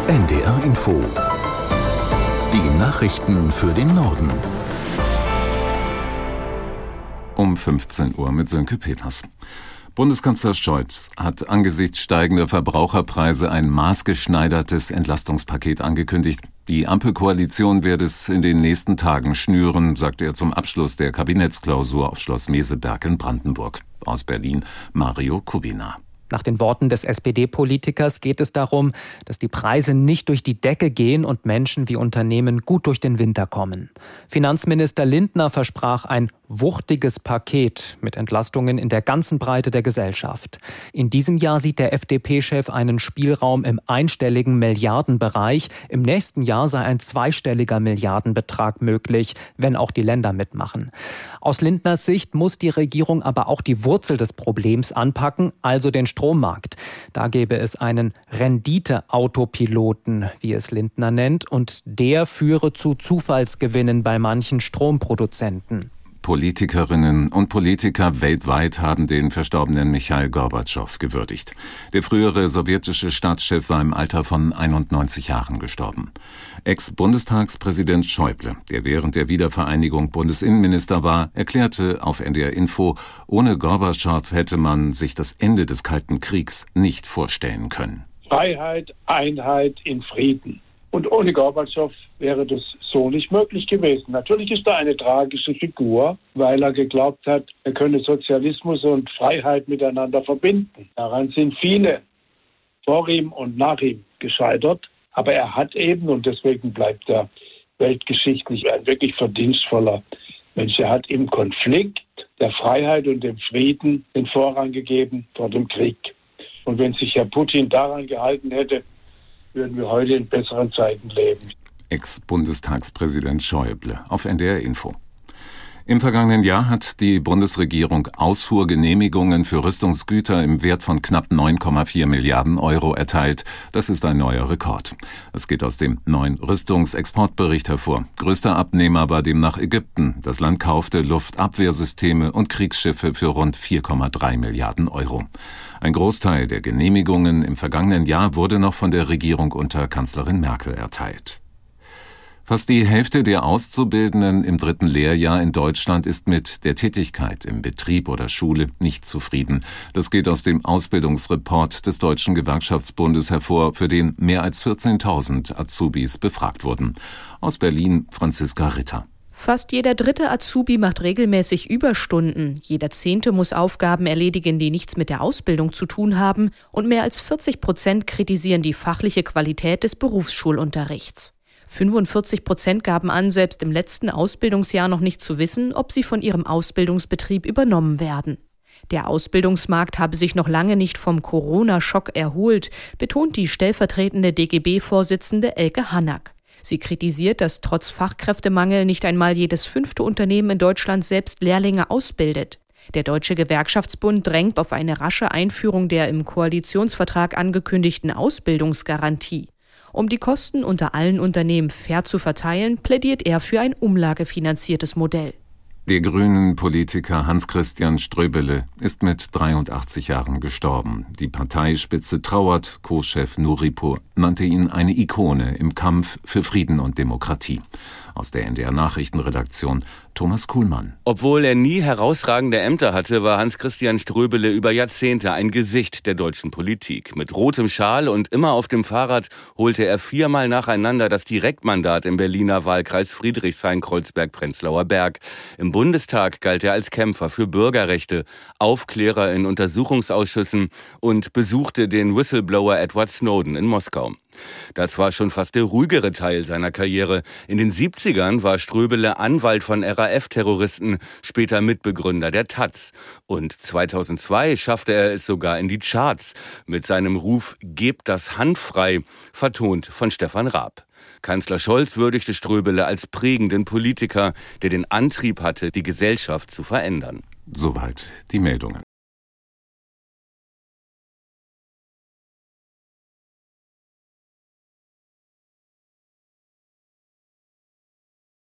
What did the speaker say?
NDR Info. Die Nachrichten für den Norden. Um 15 Uhr mit Sönke Peters. Bundeskanzler Scholz hat angesichts steigender Verbraucherpreise ein maßgeschneidertes Entlastungspaket angekündigt. Die Ampelkoalition werde es in den nächsten Tagen schnüren, sagte er zum Abschluss der Kabinettsklausur auf Schloss Meseberg in Brandenburg. Aus Berlin Mario Kubina. Nach den Worten des SPD-Politikers geht es darum, dass die Preise nicht durch die Decke gehen und Menschen wie Unternehmen gut durch den Winter kommen. Finanzminister Lindner versprach ein wuchtiges Paket mit Entlastungen in der ganzen Breite der Gesellschaft. In diesem Jahr sieht der FDP-Chef einen Spielraum im einstelligen Milliardenbereich. Im nächsten Jahr sei ein zweistelliger Milliardenbetrag möglich, wenn auch die Länder mitmachen. Aus Lindners Sicht muss die Regierung aber auch die Wurzel des Problems anpacken, also den Strommarkt. Da gäbe es einen Rendite-Autopiloten, wie es Lindner nennt, und der führe zu Zufallsgewinnen bei manchen Stromproduzenten. Politikerinnen und Politiker weltweit haben den verstorbenen Michail Gorbatschow gewürdigt. Der frühere sowjetische Staatschef war im Alter von 91 Jahren gestorben. Ex-Bundestagspräsident Schäuble, der während der Wiedervereinigung Bundesinnenminister war, erklärte auf NDR Info, ohne Gorbatschow hätte man sich das Ende des Kalten Kriegs nicht vorstellen können. Freiheit, Einheit in Frieden. Und ohne Gorbatschow wäre das so nicht möglich gewesen. Natürlich ist er eine tragische Figur, weil er geglaubt hat, er könne Sozialismus und Freiheit miteinander verbinden. Daran sind viele vor ihm und nach ihm gescheitert. Aber er hat eben, und deswegen bleibt er weltgeschichtlich ein wirklich verdienstvoller Mensch, er hat im Konflikt der Freiheit und dem Frieden den Vorrang gegeben vor dem Krieg. Und wenn sich Herr Putin daran gehalten hätte, würden wir heute in besseren Zeiten leben. Ex-Bundestagspräsident Schäuble auf NDR Info. Im vergangenen Jahr hat die Bundesregierung Ausfuhrgenehmigungen für Rüstungsgüter im Wert von knapp 9,4 Milliarden Euro erteilt. Das ist ein neuer Rekord. Das geht aus dem neuen Rüstungsexportbericht hervor. Größter Abnehmer war demnach Ägypten. Das Land kaufte Luftabwehrsysteme und Kriegsschiffe für rund 4,3 Milliarden Euro. Ein Großteil der Genehmigungen im vergangenen Jahr wurde noch von der Regierung unter Kanzlerin Merkel erteilt. Fast die Hälfte der Auszubildenden im 3. Lehrjahr in Deutschland ist mit der Tätigkeit im Betrieb oder Schule nicht zufrieden. Das geht aus dem Ausbildungsreport des Deutschen Gewerkschaftsbundes hervor, für den mehr als 14.000 Azubis befragt wurden. Aus Berlin Franziska Ritter. Fast jeder dritte Azubi macht regelmäßig Überstunden. Jeder Zehnte muss Aufgaben erledigen, die nichts mit der Ausbildung zu tun haben. Und mehr als 40% kritisieren die fachliche Qualität des Berufsschulunterrichts. 45% gaben an, selbst im letzten Ausbildungsjahr noch nicht zu wissen, ob sie von ihrem Ausbildungsbetrieb übernommen werden. Der Ausbildungsmarkt habe sich noch lange nicht vom Corona-Schock erholt, betont die stellvertretende DGB-Vorsitzende Elke Hannack. Sie kritisiert, dass trotz Fachkräftemangel nicht einmal jedes 5. Unternehmen in Deutschland selbst Lehrlinge ausbildet. Der Deutsche Gewerkschaftsbund drängt auf eine rasche Einführung der im Koalitionsvertrag angekündigten Ausbildungsgarantie. Um die Kosten unter allen Unternehmen fair zu verteilen, plädiert er für ein umlagefinanziertes Modell. Der Grünen-Politiker Hans-Christian Ströbele ist mit 83 Jahren gestorben. Die Parteispitze trauert, Co-Chef Nuripo nannte ihn eine Ikone im Kampf für Frieden und Demokratie. Aus der NDR-Nachrichtenredaktion Thomas Kuhlmann. Obwohl er nie herausragende Ämter hatte, war Hans-Christian Ströbele über Jahrzehnte ein Gesicht der deutschen Politik. Mit rotem Schal und immer auf dem Fahrrad holte er 4-mal nacheinander das Direktmandat im Berliner Wahlkreis Friedrichshain-Kreuzberg-Prenzlauer Berg. Im Bundestag galt er als Kämpfer für Bürgerrechte, Aufklärer in Untersuchungsausschüssen und besuchte den Whistleblower Edward Snowden in Moskau. Das war schon fast der ruhigere Teil seiner Karriere. In den 70ern war Ströbele Anwalt von RAF-Terroristen, später Mitbegründer der taz. Und 2002 schaffte er es sogar in die Charts mit seinem Ruf »Gebt das Hand frei«, vertont von Stefan Raab. Kanzler Scholz würdigte Ströbele als prägenden Politiker, der den Antrieb hatte, die Gesellschaft zu verändern. Soweit die Meldungen.